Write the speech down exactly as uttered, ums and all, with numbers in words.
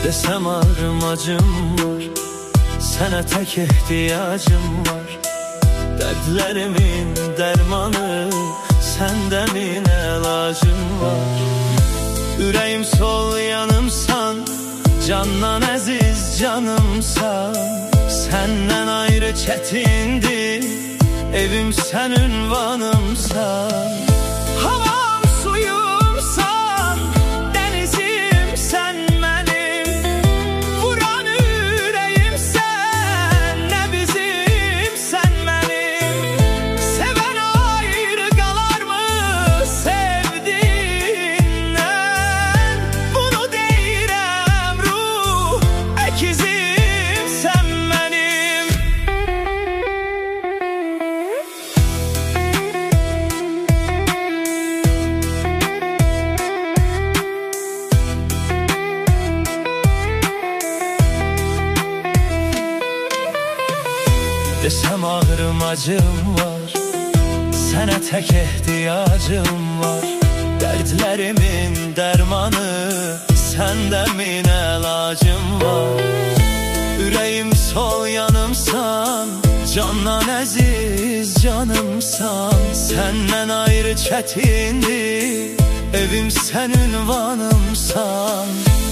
Desem armacım var, sana tek ihtiyacım var. Dertlerimin dermanı, senden min elacım var. Yüreğim sol yanımsan, candan əziz canımsan. Senden ayrı çetindi, evim sen ünvanımsan. Havam suyumsan, denizim sen benim. Vuran yüreğim sen, nebizim sen benim. Seven ayrı kalar mı sevdiğinden? Bunu deyirəm ruh ekizim sen benim. Desem ağrımacım var, sana tek ihtiyacım var. Dertlerimin dermanı, sende min elacım var. Yüreğim sol yanımsan, candan əziz canımsan. Senden ayrı çetindi, evim sen ünvanımsan.